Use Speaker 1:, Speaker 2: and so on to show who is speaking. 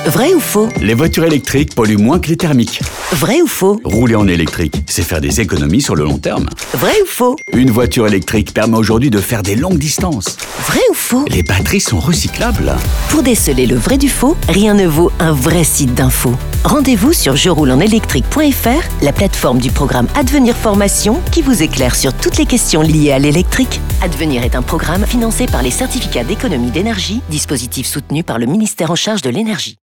Speaker 1: Vrai ou faux?
Speaker 2: Les voitures électriques polluent moins que les thermiques.
Speaker 1: Vrai ou faux?
Speaker 2: Rouler en électrique, c'est faire des économies sur le long terme.
Speaker 1: Vrai ou faux?
Speaker 2: Une voiture électrique permet aujourd'hui de faire des longues distances.
Speaker 1: Vrai ou faux?
Speaker 2: Les batteries sont recyclables.
Speaker 1: Pour déceler le vrai du faux, rien ne vaut un vrai site d'info. Rendez-vous sur jeroulenenélectrique.fr, la plateforme du programme Advenir Formation qui vous éclaire sur toutes les questions liées à l'électrique. Advenir est un programme financé par les certificats d'économie d'énergie, dispositif soutenu par le ministère en charge de l'énergie.